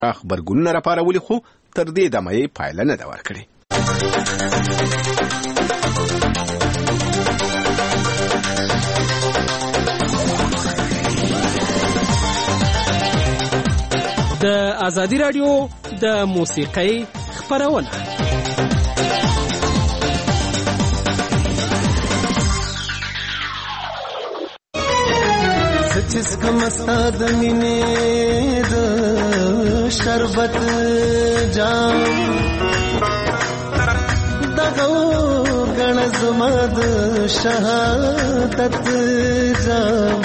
خبرګونونه راپارولي خو تر دې دمه یې پایله نه ده ورکړې. د ازادي راډیو د موسیقۍ خپرونه سچس کم استاد مینې د شربت جام دغه غن زما د شهادت جام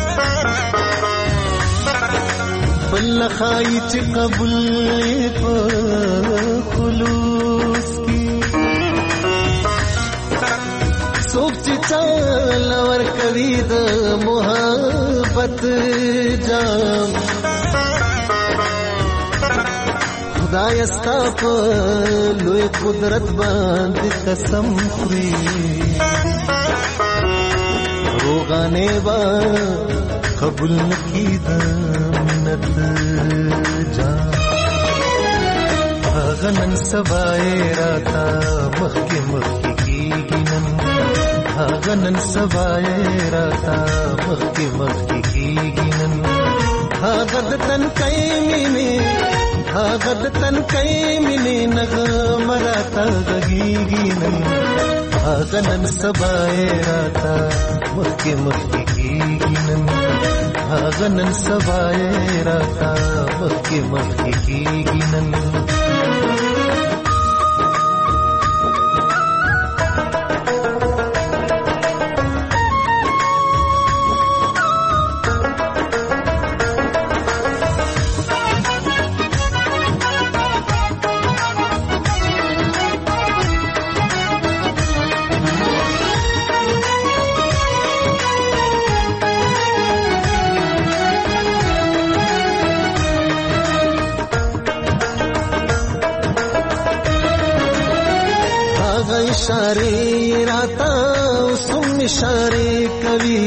بل خای چې قبول په خلوص کی څوک چې چل ور کوي د محبت جام خدای استا په لوی قدرت باندې قسم خوري روغانه با قبول نکی د منت جام غنن سبای راتا مخکې مخکې کیږي نن غنن سبای راتا مخکې مخکې کیږي نن غد تن کای مینه غد تن کای مینه نغم راتا غږیږي نن غنن سبای راتا مخکې مخکې کیږي نن غنن سبای راتا مخکې مخکې کیږي نن इशारे राता सुन इशारे कवि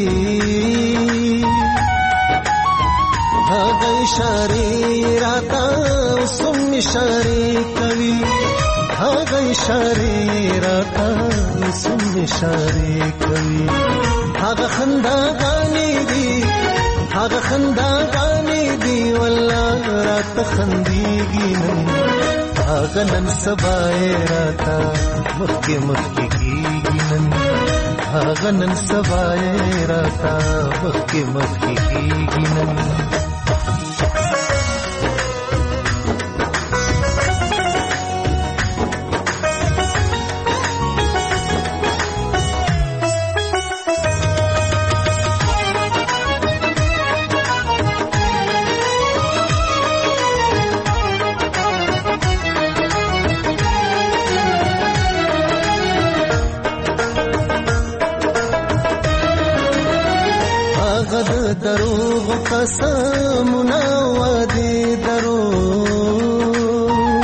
भाग इशारे राता सुन इशारे कवि भाग इशारे राता सुन इशारे कवि भाग खंदा गाने दी वल्लाह रात खंदीगी नहीं غنن سبای راتا مخکې مخکې کیږي نن غنن سبای راتا مخکې مخکې کیږي نن دروغ قسمنا وادي دروغ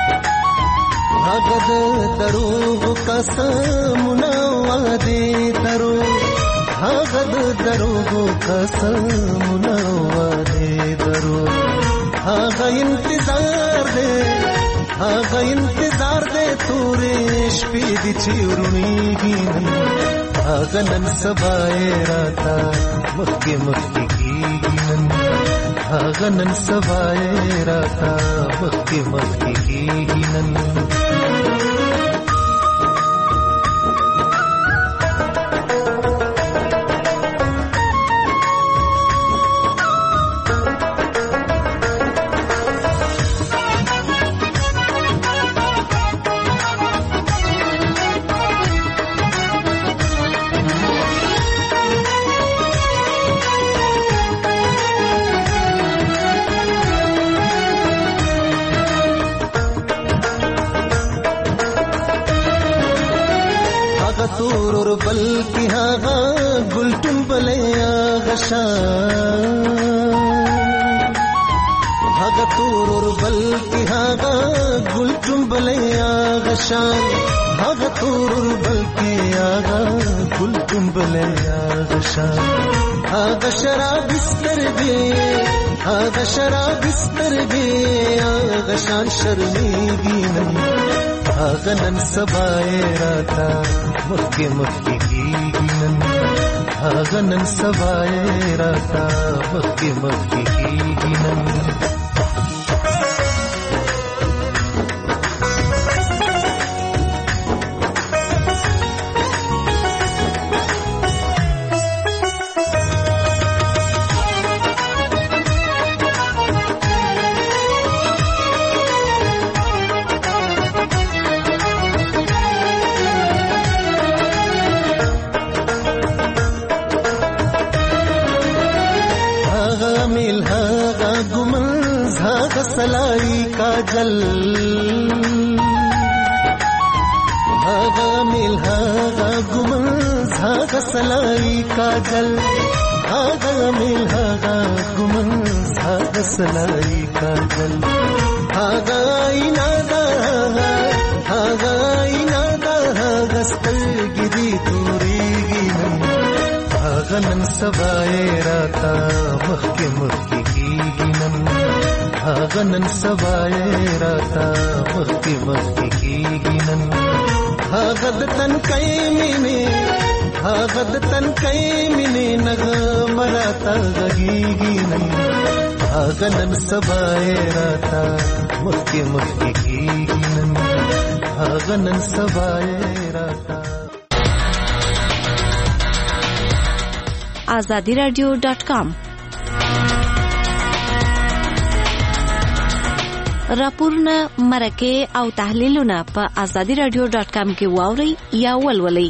هغه دروغ قسمنا وادي دروغ هغه دروغ قسمنا وادي دروغ هغه انتظار دے تورې شپې دي چې ورونیږي غنن سبای راتا مخکې مخکې کیږي نن غنن سبای راتا مخکې مخکې کیږي نن تور بلکی هاغا گلٹن بلیا غشان هاغا تور بلکی هاغا گلٹن بلیا غشان هاغا تور بلکی هاغا گلٹن بلیا غشان هغه شراب سترګې هغه شراب سترګې هغه شان شرمېږي نن هغه نن سبا یې راته مخکې مخکې کېږي نن هغه نن سبا یې راته مخکې مخکې کېږي نن सलाई काजल हागा मिल हागा गुमन हागा सलाई काजल हागा मिल हागा गुमन हागा सलाई काजल हागा इनादा हागा इनादा हागा स्तरगिरी तोरेगी हागा नन सबाए राता मखके मखके कीगी नन هغه نن سبا یې راته مخکې مخکې کېږي نن هغه د تنکۍ مینې هغه د تنکۍ مینې نغمه راته غږېږي نن هغه نن سبا یې راته مخکې مخکې کېږي نن هغه نن سبا یې راته azadiradio.com راپورونه مرکه او تحلیلونه په azadiradio.com کې واوري یا ولولئ.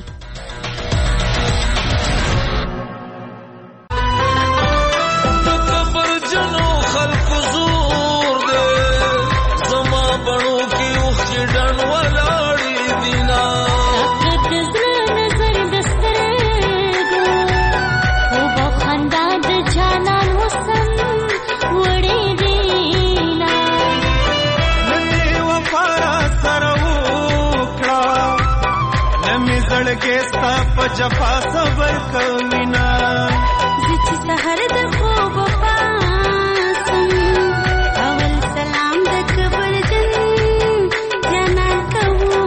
जफा सबर कविना जिची सहर द खूब पासम अवल सलाम द कबर जन जना कहूँ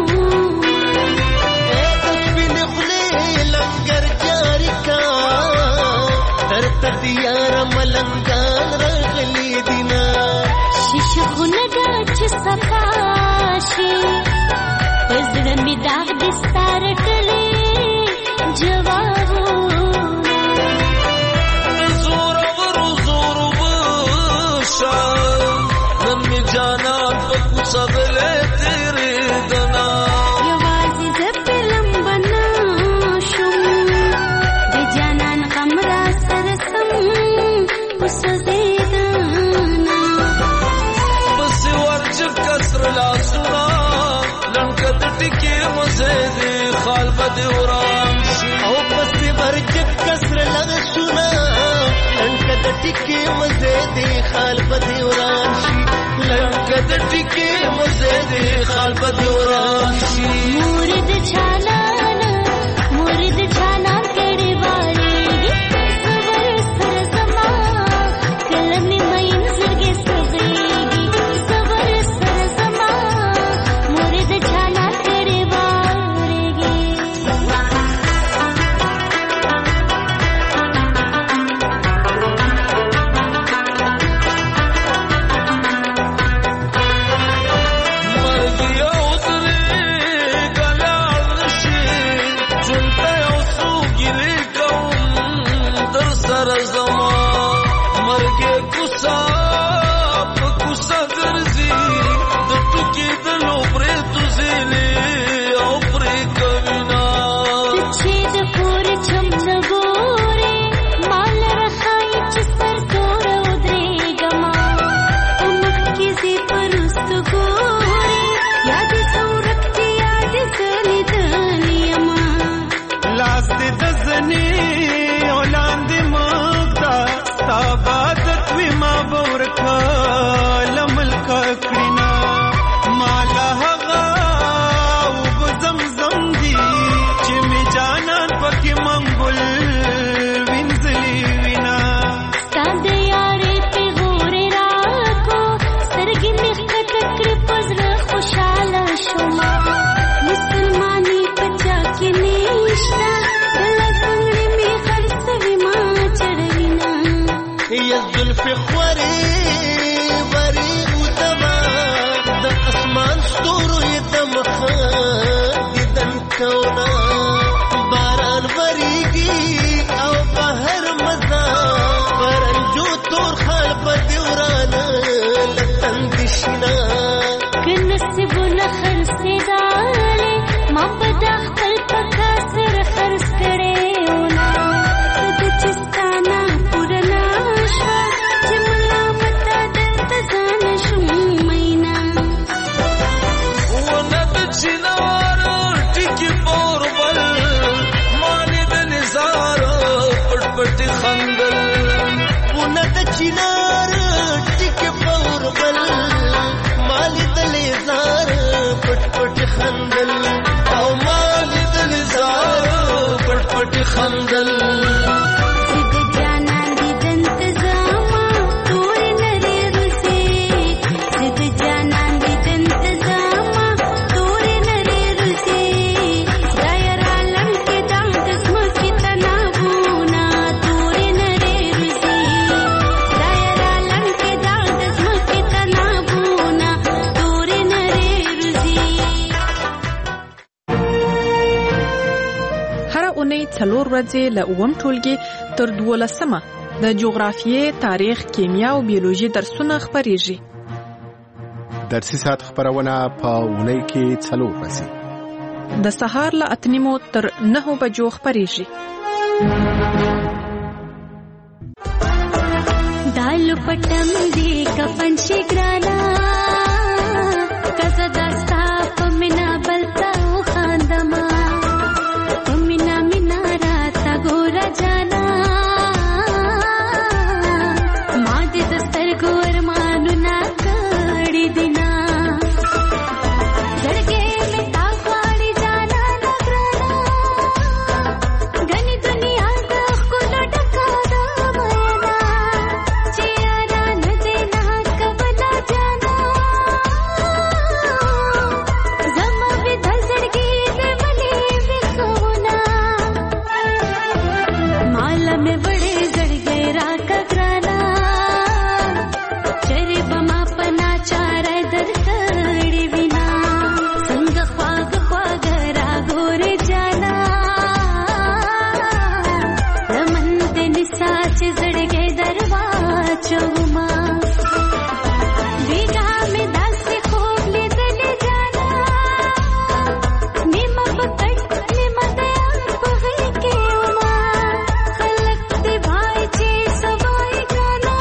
बिन खुले लंगर जारी का तर तदियार मलंगान रगली दिना शिश खुनगा सफाशी पजर में दाग दिस्तार टले जवाबो जोर बशा नमी जाना पकु सगले तेरे दना यवाजी जबलम बना शुम दे जानन कमरा सरसम उसदेदाना बस वर्ज कसर ला सुना लंकत टिके मजे दे खाल बदौरा او پس ورجت کسر لغ سنا لنکد ٹکی مزے دی خال بدیوران شی لنکد ٹکی مزے دی خال بدوران شی مورد چھانا کڑے والے صبر سر زما کلم مین زرگے سزیگی صبر سر زما مورد چھانا کڑے والے मर गया उतरे गल کړې پزړه خوشاله شوما مسلمانې پچا کې نشتا لګړې می خرڅوي ما چړوینا یا زلف خوري وري وتما د اسمان ستورو یې د مخه دیدن کونا باران وریږي او بهر مزا پرنجو تور خال په دیوران لتن دشنا کنسبونه خرڅېدالې ما په د خپل پکا سر خرڅ کړې ونا د چستانا پورنا شوه چې ملامته دلته ځان شوم مینا ونه د چنار ټیکي پوربل مانې د نزار پټ پټ خندل ونه د چنار ټیکي پوربل مالې د نزار پټ پټ خندل او مالې د نزار پټ پټ خندل زد جانان دی دنت زاما تورې نری روزي زد جانان دی دنت زاما تورې نری روزي دایر عالم کې دام دسم کې تنابونا تورې نری روزي دایر عالم کې دام دسم کې تنابونا تورې نری روزي هر اونۍ 4 ورځې له اووم ټولګي تر 12مه د جغرافیې، تاریخ، کیمیا او بیولوژي درسونه خپریږي. درسي ساعت خبرونه په اونۍ کې 4 ورځې د سهار له 8:30 تر 9 بجو خپریږي. دالو پټم دی کفن شګرانا کزه داستا پمینا بلتا خاندما پمینا مینا راتا ګور جانا ما دې دستر ګور مانو نا کړي دینا زړګې می تا خواړي جانا نګرانا غني دنیا د خپل ټکا دا مینا چیرې نه دینا کبلا جانا زما به د زړګې دې ولې وښونا مال مې وړې زړګې را کګرانا چرې بما پنا چار درکړې وینا څنګه خواږ خواږ را ګورې جانا رمن دې نسا چې زړګې دروا چوما بیگا مې داسې خوب لیدلې جانا نیمه پکړ نیمه دیا په غېږ کې وما خلک دې بھائی چې سوای ګانا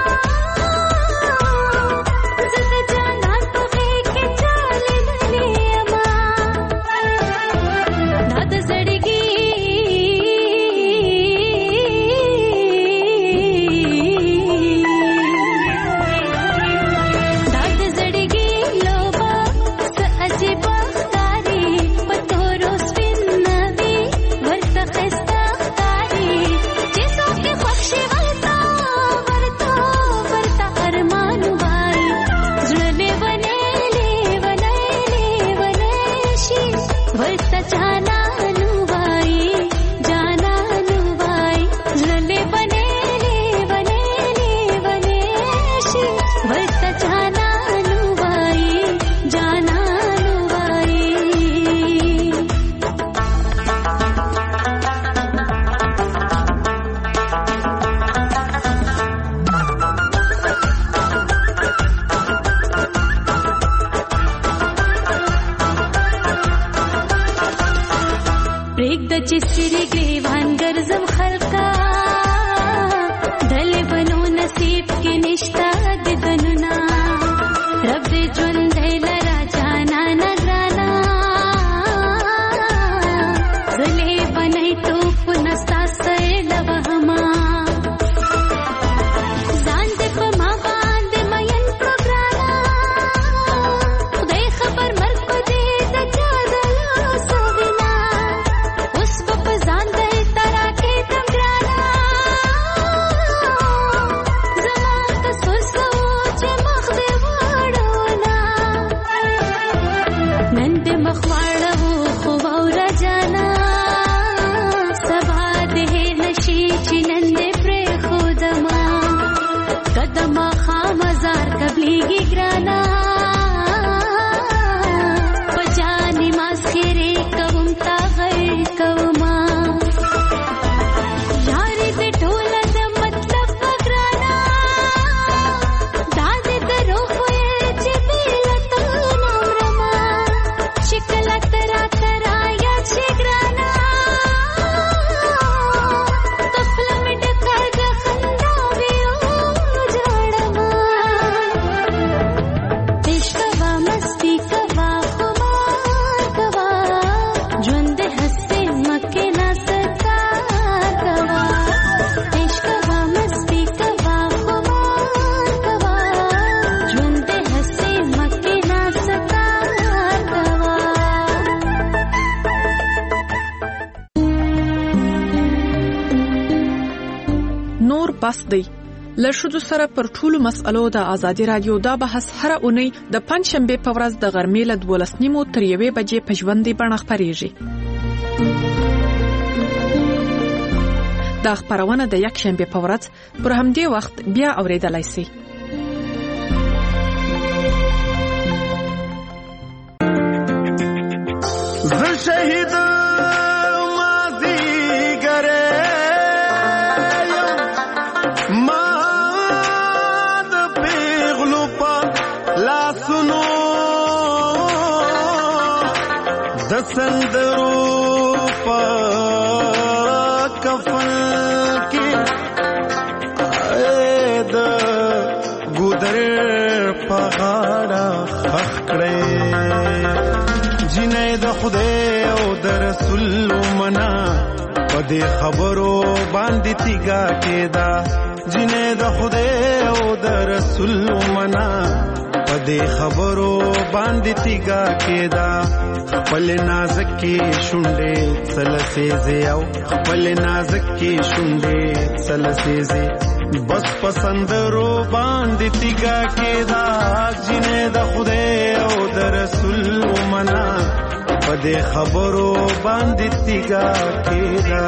زه د جانان په غېږ کې چالې للې اما دا د زړګي دا د زړګي لوبا څه عجیب ښکاري په تورو سپین نوي ورته ښایسته ښکاري چې څوک یې خوښ شي ورته ارمان وایي زړه لیونی شي ورته جانان وایي زړه لیونی شي ورته جانان وایي پرېږده چې سرې ګریوان ګرځم خلکا دلې بنو نصیب کې نشته د دنونه رب دې ژوندی لره جانا نګرانا زلې بنئ توپ نستا سیل وهما ځان دې په ما باندې مین پروګرانا خدای خبر مرګ په دې د چا د لاسو وینا اوس په ځان دې ترا کې تم ګرانا زما که سوچ چې مخ دې واړونا ګرانا پجانې ماسخرې کوم تا غي کوما یاري دې ټوله د مطلب ګرانا داد درو خوې چې بیلته نورما شکل ترا ترا یا چې ګرانا بس دی لښودو سره پر ټولو مسألو د ازادي رادیو دا بحث هر اونۍ د پنځشنبه په ورځ د غرمې له 12:30 تر 1 بجې په ژوندۍ بڼه خپرېږي. دا خبرونه د یک شنبه په ورځ پر همدې وخت بیا اوریدلای شئ. زه شهید سندرو پا کفن کی اید گودر پا غاڑا خخ کرے جنہیں دا خدے او دا رسول منا پا دے خبرو باندی تیگا کے دا جنہیں دا خدے او دا رسول منا پا دے خبرو باندی تیگا کے دا خپل نازک کی شونډې سلسېزې او خپل نازک کی شونډې سلسېزې بس پسندرو باندې تیګا کېدا جنې د خدای او د رسول منا په دې خبرو باندې تیګا کېدا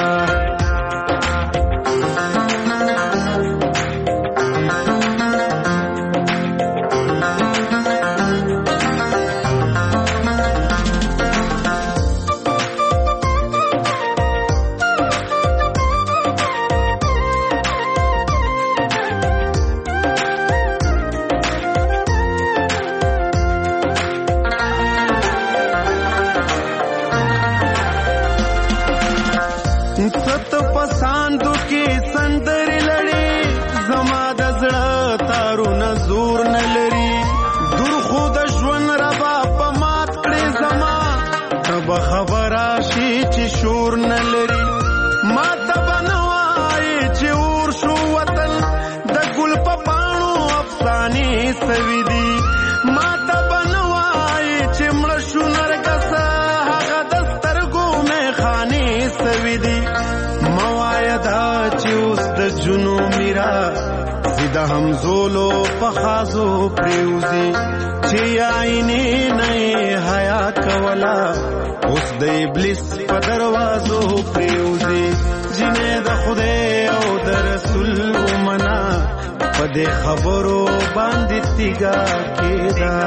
هم زولو پخازو پریوزی چی آئینی نئی حیا کولا اس د ابلیس په دروازو پریوزی جنې د خدای او د رسول منا په دې خبرو باندې تیګا کېدا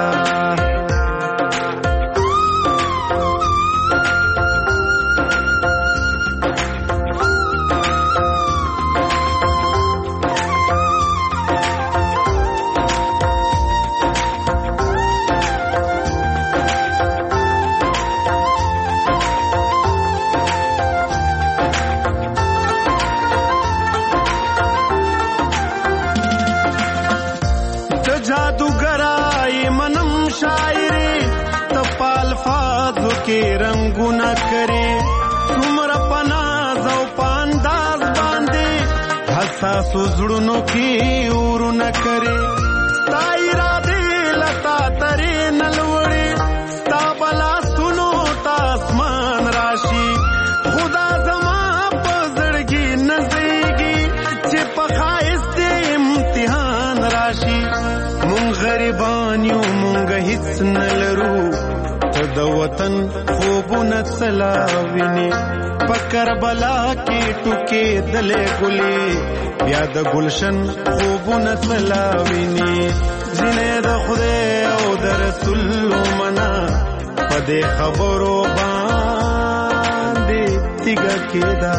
के रंगुना करे तुमरा पनाज او पांदाज बांधे حساس زړونو کې اور نه करे ستا اراده لتا ترې نلوړي ستا بلا سنو تا اسمان راشي خدا زما په زړګي نزيږي چې په خایست امتحان راشي مونږ غریبان یو مونږ هیڅ نه لرو د د وطن خوبونه سلاویني په کربلا کې ټوکې دلې ګلې بیا د گلشن خوبونه سلاویني زینې د خدای او د رسول منا په دې خبرو باندې تیګه کېدا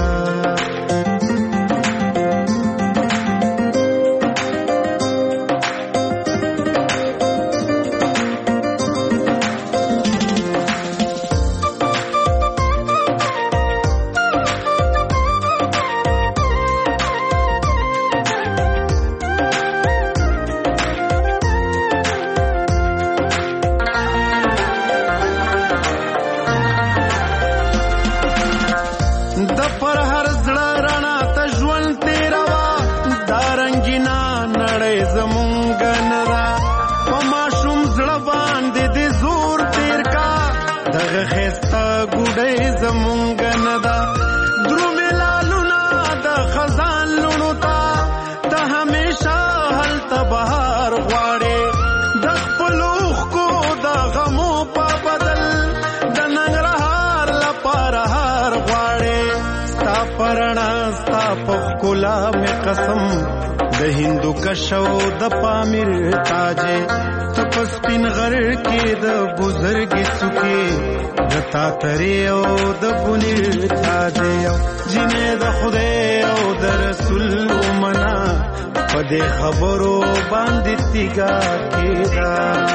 قسم د هندو کشو د پامیر تاجه تپس پین غر کې د بزرګي څوکي د تاتری او د پونیر تاجه جنې د خدای او د رسول منا په دې خبرو باندې تیګا کېدا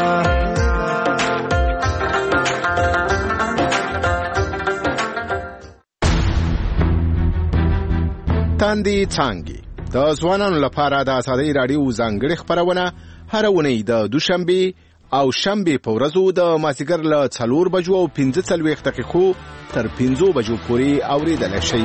تاندې څانګې د ځوانانو لپاره د ازادۍ راډیو ځانګړې خپرونه هر اونۍ د دوشنبه او شنبه په ورځو د مازیګر له 4 بجو او 15 دقیقو تر 15 بجو پورې اوریدل شي.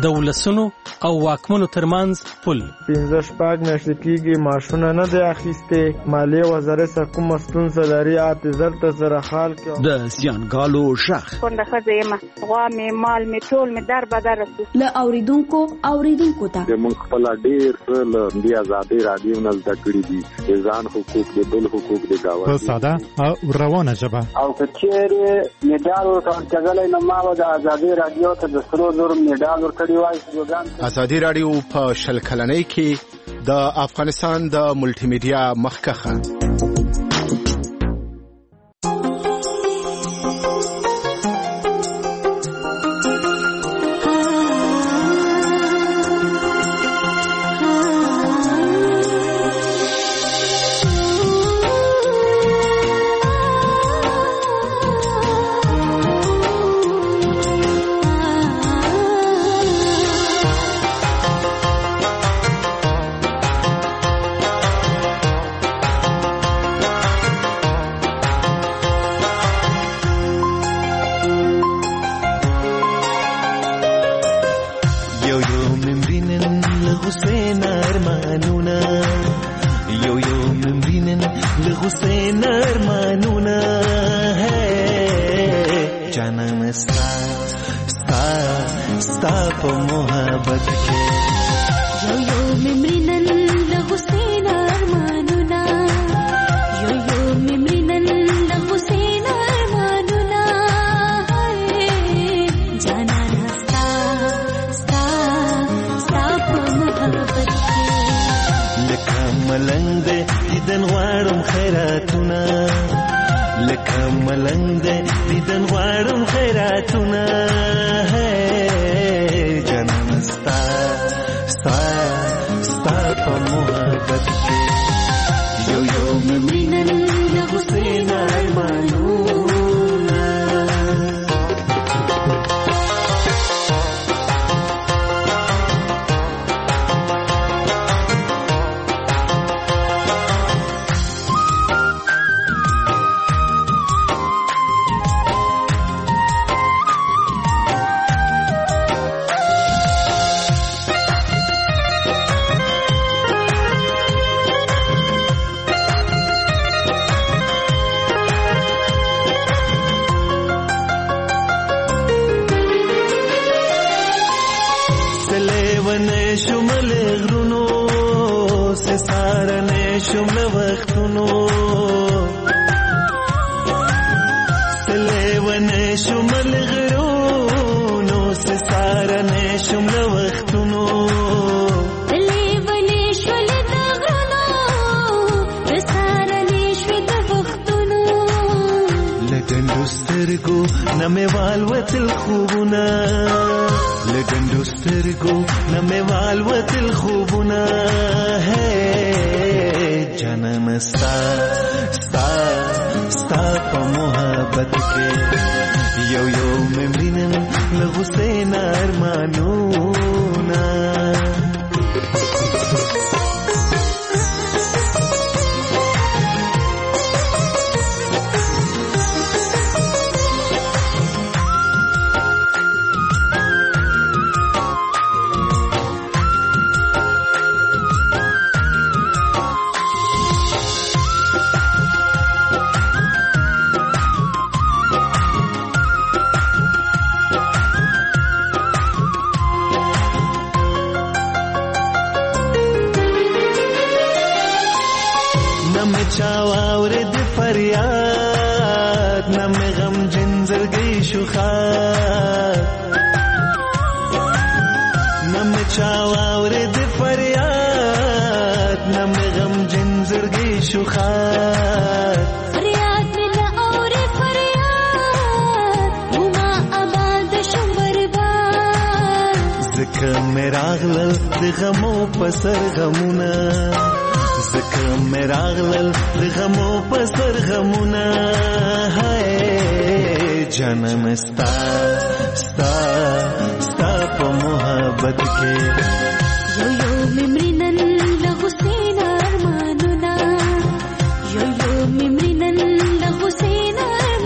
د ولسونو او واکمنو ترمنځ پل. 15 میاشتې کېږي معاشونه نه دی اخیستې. مالیې وزارت څخه کومه ستونزه لري اعتذار ته سره حال کې. د زیانګالو شخ کونډه ښځه یم، غوا مې مال مې ټول مې در بدر رسو له اوریدونکو ته موږ خپل ډېر څه له دې آزادۍ رادیو نه زده کړي دي. د ځان حقوق د بل حقوق د گاونډي په ساده او روانه ژبه. او که چېرې میډال ورکول کېدلی نو ما به د آزادۍ رادیو ته د 3,000 میډال ورکړی وای. آزادۍ رادیو په 20 کلنۍ کې د افغانستان د ملټي میډیا مخکخه.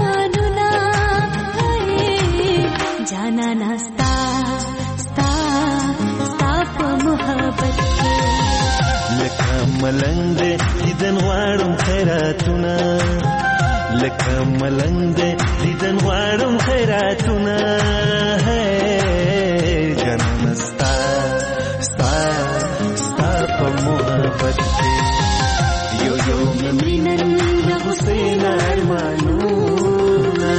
जाना ना स्ता स्ता خیراتونه لکه ملنګ دې لیدن غواړم خیراتونه جنم ستا ستا ستا په محبت کې یو یو مینن د حسین ارمانونه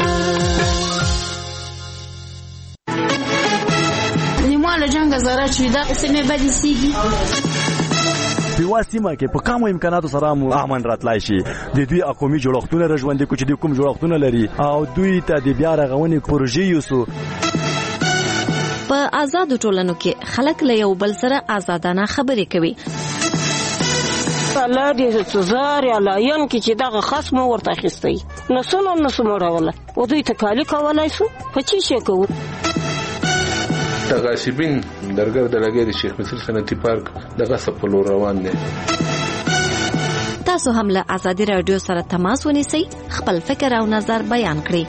نیمواله جنګ زاره چې دا سمې بدې سیږي په سیمه کې په کومو امکاناتو سره مو امن راتلای شي د دوی قومي جوړښتونه رژوندې کوچ دي کوم جوړښتونه لري او دوی ته د بیا رغونې پروژې یوسو په آزاد ټولنو کې خلک له یو بل سره آزادانه خبرې کوي الله دې سزار یا لاین کې چې دغه خصم ورته اخیستی نو سموړوله او دوی تکالی کولای شو په چی شي کوو تغاسبین درګر د لګي د شیخ مصر صنعتي پارک دغه سپلو روان دي تاسو هم له آزادي رادیو سره تماس ونیسئ خپل فکر او نظر بیان کړئ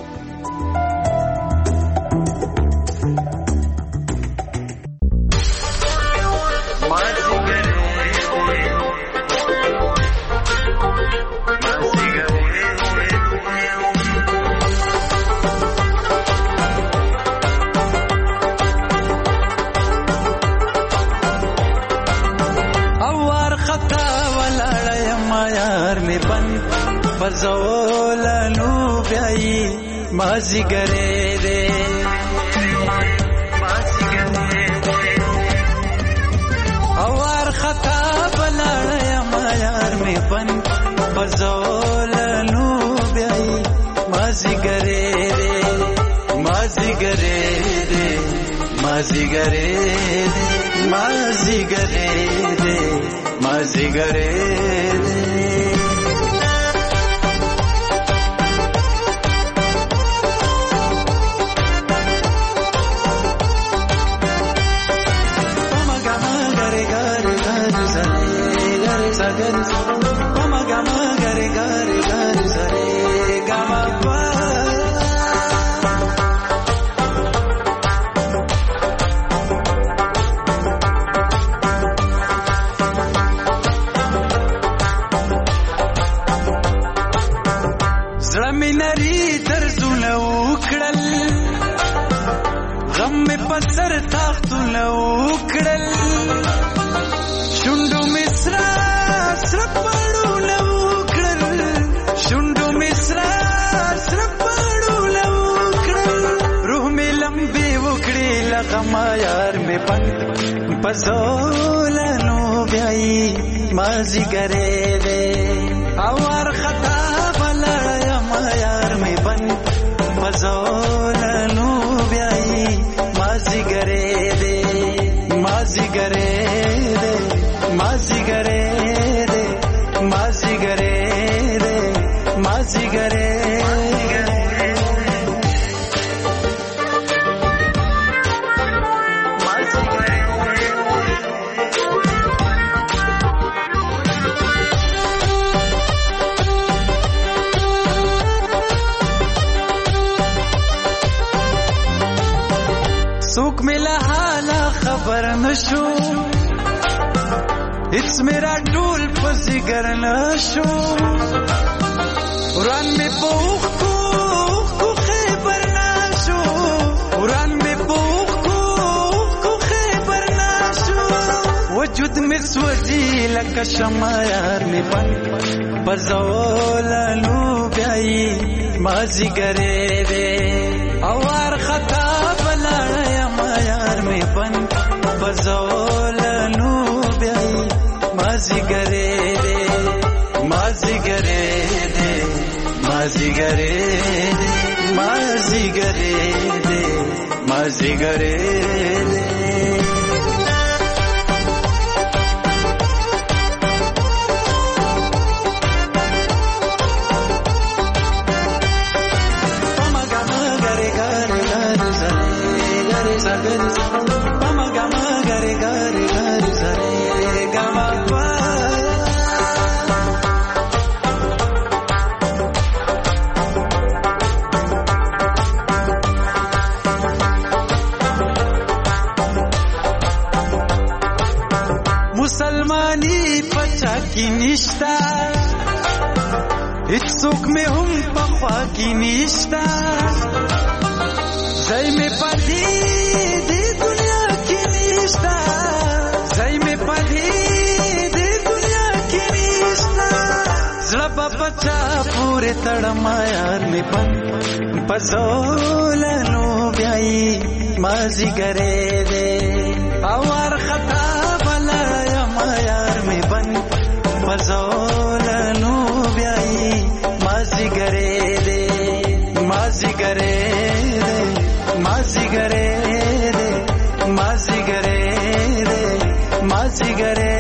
زولانو بیائی مازی گرے دے اوار خطا بلاڑیا مایار میں بن بزولانو بیائی مازی گرے دے مازی گرے دے مازی گرے دے مازی گرے دے مازی گرے دے پزولانو بیائی مازی گرے دے اوار خطا بلایا مایار میں بن پزولانو بیائی مازی گرے دے مازی گرے دے مازی گرے دے مازی گرے دے مازی گرے نشو هیڅ میرا ټول پسګر نشو وران می پوخ کو خبر نشو وران می پوخ کو خبر نشو وجود می سوځي لکه شمع یار می بن بزولانو بیائی مازی گرے دے اوار خطا بلایا مایار می بن بزولانو بیائی مازی گرے دے مازی گرے دے مازی گرے دے مازی گرے دے مازی گرے دے مسلمانی پچا کی نشتا هیڅوک مې هم په خوا کې نشته ځای مې په دې دنیا کې نشته ځای مې په دې دنیا کې نشته زړه په پچا پورې تړم یار مې بند په زولنو بیایي مازیګری دی او وارخطا بلایم یار مې بند په زولنو بیایي مازیګری دی مازیګری دی مازیګری دی مازیګری دی مازیګری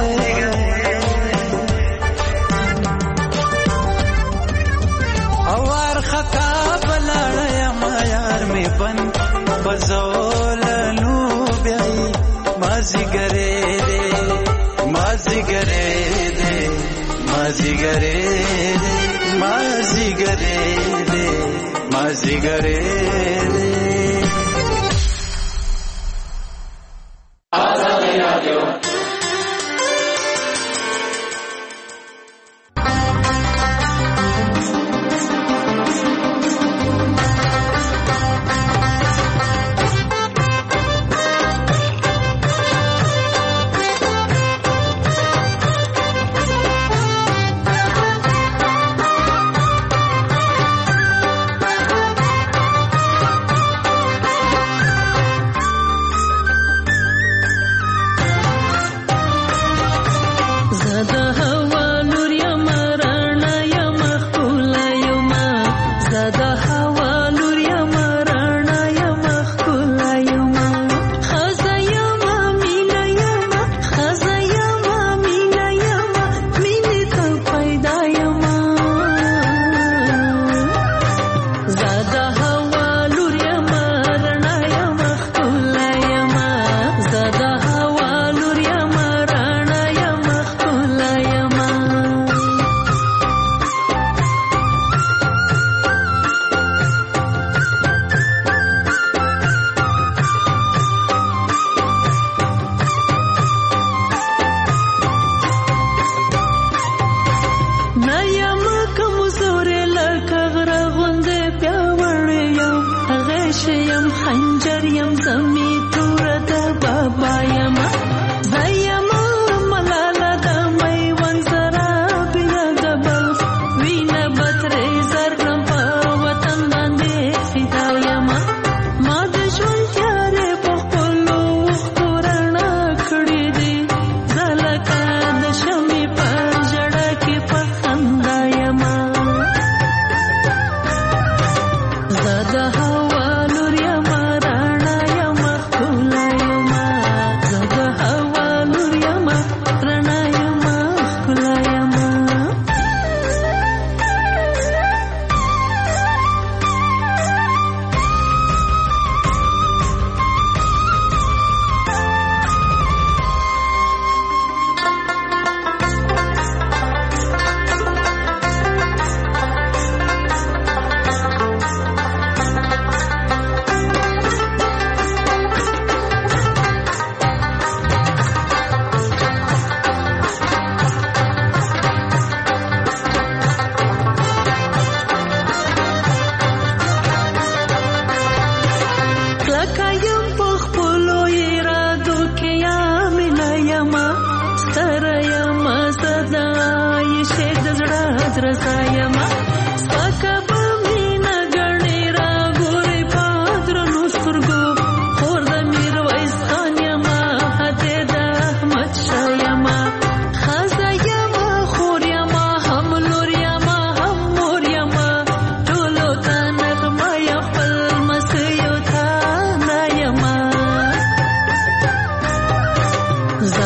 او وارخطا بلایم یار مې بند په زولنو بیایي مازیګری دی مازیګری دی مازیګری دی مازیګری دی مازیګری دی آزادی رادیو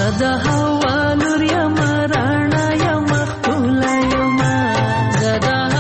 زده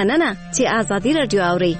مننه چې آزادي رادیو اوري.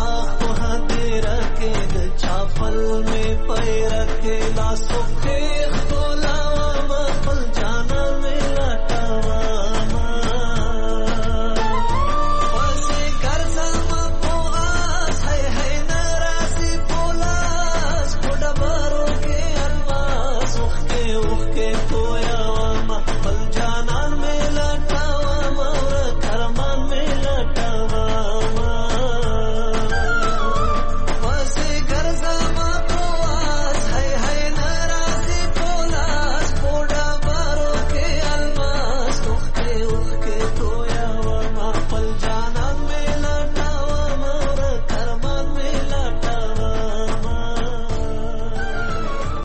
पल में पैर के लासों के